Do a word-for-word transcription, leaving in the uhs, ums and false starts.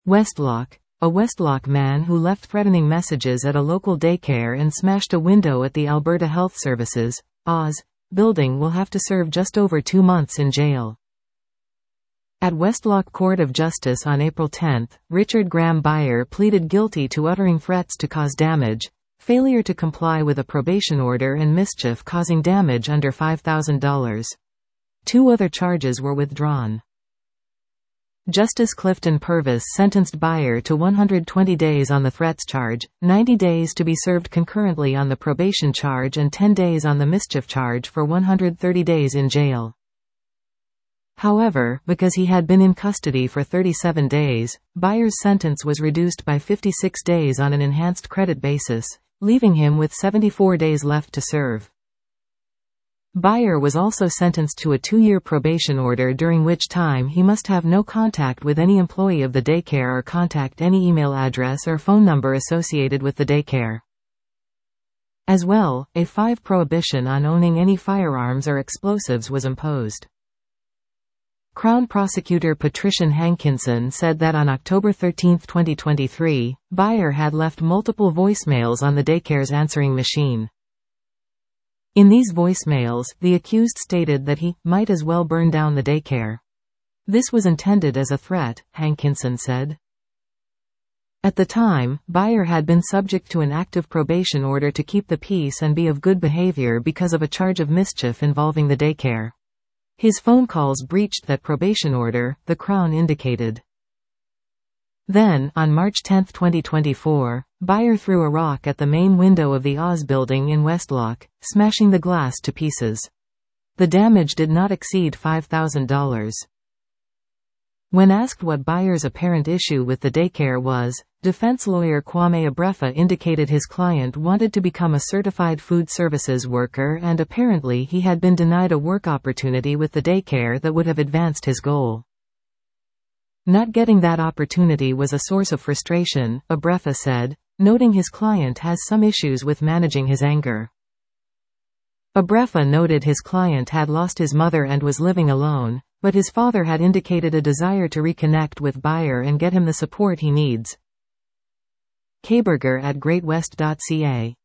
Westlock. A Westlock man who left threatening messages at a local daycare and smashed a window at the Alberta Health Services, Oz, building will have to serve just over two months in jail. At Westlock Court of Justice on April tenth, Richard Graham Byer pleaded guilty to uttering threats to cause damage, failure to comply with a probation order and mischief causing damage under five thousand dollars. Two other charges were withdrawn. Justice Clifton Purvis sentenced Byer to one hundred twenty days on the threats charge, ninety days to be served concurrently on the probation charge and ten days on the mischief charge for one hundred thirty days in jail. However, because he had been in custody for thirty-seven days, Byer's sentence was reduced by fifty-six days on an enhanced credit basis, leaving him with seventy-four days left to serve. Byer was also sentenced to a two-year probation order during which time he must have no contact with any employee of the daycare or contact any email address or phone number associated with the daycare. As well, a five prohibition on owning any firearms or explosives was imposed. Crown Prosecutor Patrician Hankinson said that on October thirteenth twenty twenty-three, Byer had left multiple voicemails on the daycare's answering machine. In these voicemails, the accused stated that he might as well burn down the daycare. This was intended as a threat, Hankinson said. At the time, Byer had been subject to an active probation order to keep the peace and be of good behavior because of a charge of mischief involving the daycare. His phone calls breached that probation order, the Crown indicated. Then, on March tenth twenty twenty-four, Byer threw a rock at the main window of the Oz building in Westlock, smashing the glass to pieces. The damage did not exceed five thousand dollars. When asked what Byer's apparent issue with the daycare was, defense lawyer Kwame Abrefa indicated his client wanted to become a certified food services worker and apparently he had been denied a work opportunity with the daycare that would have advanced his goal. Not getting that opportunity was a source of frustration, Abrefa said, noting his client has some issues with managing his anger. Abrefa noted his client had lost his mother and was living alone, but his father had indicated a desire to reconnect with Byer and get him the support he needs. Kaberger at great west dot c a